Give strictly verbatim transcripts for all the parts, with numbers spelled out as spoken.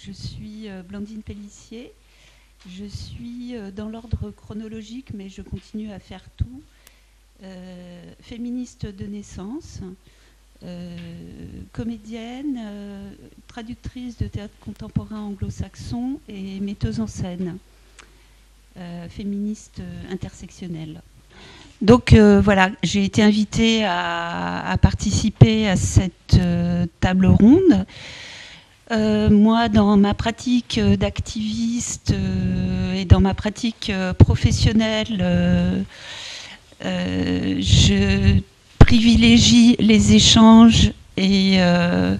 je suis euh, Blandine Pellissier. Je suis euh, dans l'ordre chronologique, mais je continue à faire tout. Euh, féministe de naissance, euh, comédienne, euh, traductrice de théâtre contemporain anglo-saxon et metteuse en scène, euh, féministe euh, intersectionnelle. Donc euh, voilà, j'ai été invitée à, à participer à cette euh, table ronde. Euh, moi, dans ma pratique d'activiste euh, et dans ma pratique euh, professionnelle, euh, euh, je privilégie les échanges et euh,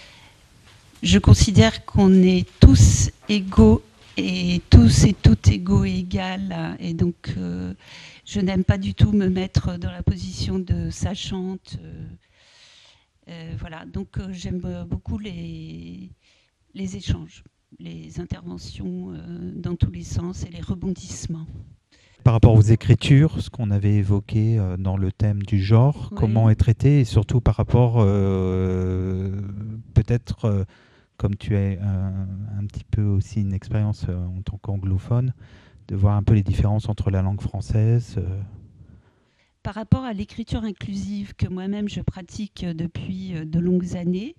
je considère qu'on est tous égaux et tous et toutes égaux et égales. Et donc, euh, je n'aime pas du tout me mettre dans la position de sachante. Euh, euh, voilà, donc euh, j'aime beaucoup les, les échanges, les interventions euh, dans tous les sens et les rebondissements. Par rapport aux écritures, ce qu'on avait évoqué euh, dans le thème du genre, Oui. comment est traité, et surtout par rapport, euh, peut-être, euh, comme tu as un, un petit peu aussi une expérience euh, en tant qu'anglophone, de voir un peu les différences entre la langue française. Euh. Par rapport à l'écriture inclusive que moi-même je pratique depuis de longues années,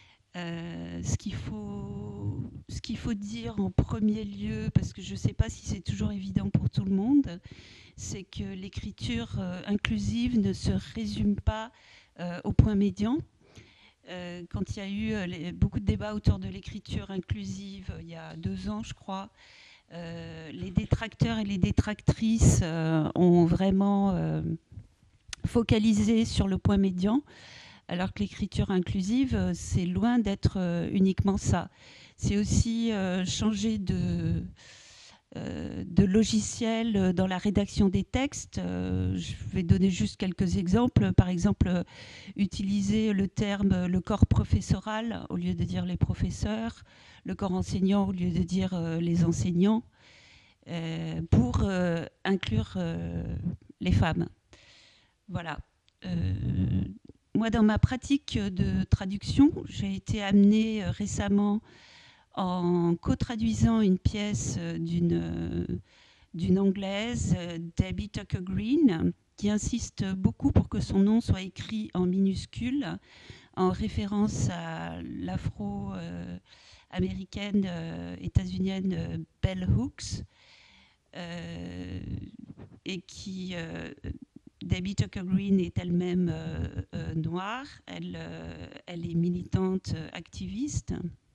euh, ce qu'il faut, ce qu'il faut dire en premier lieu, parce que je ne sais pas si c'est toujours évident pour tout le monde, c'est que l'écriture euh, inclusive ne se résume pas euh, au point médian. Euh, quand il y a eu euh, les, beaucoup de débats autour de l'écriture inclusive euh, il y a deux ans, je crois, euh, les détracteurs et les détractrices euh, ont vraiment euh, focalisé sur le point médian, alors que l'écriture inclusive, euh, c'est loin d'être euh, uniquement ça. C'est aussi euh, changer de, euh, de logiciel dans la rédaction des textes. Euh, je vais donner juste quelques exemples. Par exemple, euh, utiliser le terme le corps professoral au lieu de dire les professeurs, le corps enseignant au lieu de dire euh, les enseignants, euh, pour euh, inclure euh, les femmes. Voilà. Euh, moi, dans ma pratique de traduction, j'ai été amenée euh, récemment, en co-traduisant une pièce d'une euh, d'une anglaise, euh, Debbie Tucker Green, qui insiste beaucoup pour que son nom soit écrit en minuscule, en référence à l'afro-américaine euh, états-unienne euh, Bell Hooks, euh, et qui... Euh, Debbie Tucker Green est elle-même euh, euh, noire, elle, euh, elle est militante euh, activiste.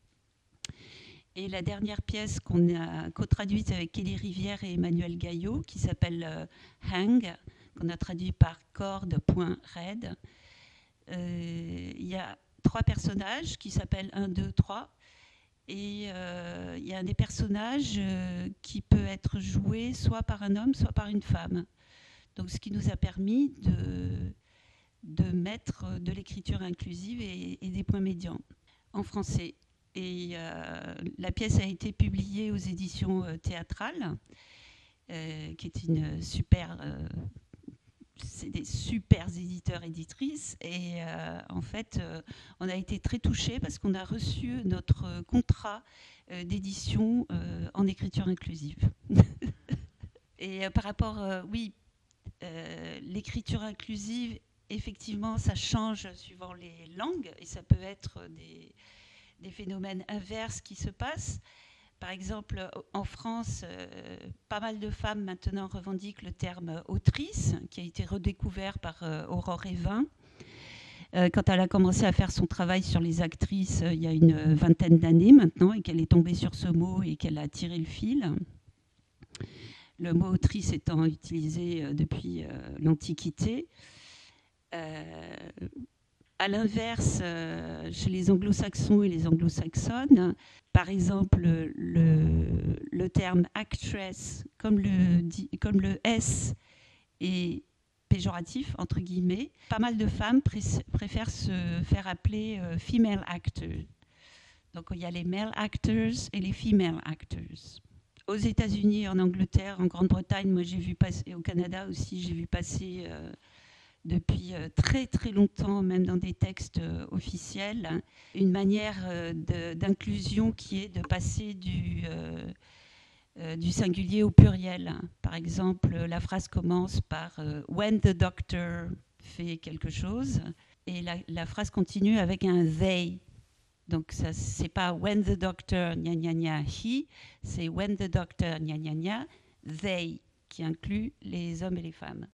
Et la dernière pièce qu'on a co-traduite avec Kelly Rivière et Emmanuel Gaillot, qui s'appelle euh, Hang, qu'on a traduit par corde.red, euh, il y a trois personnages qui s'appellent un, deux, trois. Et euh, il y a un des personnages euh, qui peut être joué soit par un homme, soit par une femme. Donc, ce qui nous a permis de, de mettre de l'écriture inclusive et, et des points médians en français. Et euh, la pièce a été publiée aux éditions euh, théâtrales, euh, qui est une super, euh, c'est des super éditeurs éditrices. Et euh, en fait, euh, on a été très touchés parce qu'on a reçu notre contrat euh, d'édition euh, en écriture inclusive. Et euh, par rapport, euh, oui. Euh, l'écriture inclusive, effectivement, ça change suivant les langues et ça peut être des, des phénomènes inverses qui se passent. Par exemple, en France, euh, pas mal de femmes maintenant revendiquent le terme autrice, qui a été redécouvert par euh, Aurore Evin. Euh, quand elle a commencé à faire son travail sur les actrices euh, il y a une vingtaine d'années maintenant et qu'elle est tombée sur ce mot et qu'elle a tiré le fil. Le mot autrice étant utilisé euh, depuis euh, l'Antiquité. Euh, à l'inverse, euh, chez les anglo-saxons et les anglo-saxonnes, par exemple, le, le terme actress, comme le, comme le S est péjoratif, entre guillemets, pas mal de femmes pré préfèrent se faire appeler euh, female actor. Donc il y a les male actors et les female actors. Aux États-Unis, en Angleterre, en Grande-Bretagne, moi j'ai vu passer, et au Canada aussi, j'ai vu passer euh, depuis euh, très très longtemps, même dans des textes euh, officiels, hein, une manière euh, de- d'inclusion qui est de passer du, euh, euh, du singulier au pluriel, hein. Par exemple, la phrase commence par euh, When the doctor fait quelque chose, et la, la phrase continue avec un they. Donc, ça, c'est pas when the doctor, gna gna gna, he, c'est when the doctor, gna gna gna, they, qui inclut les hommes et les femmes.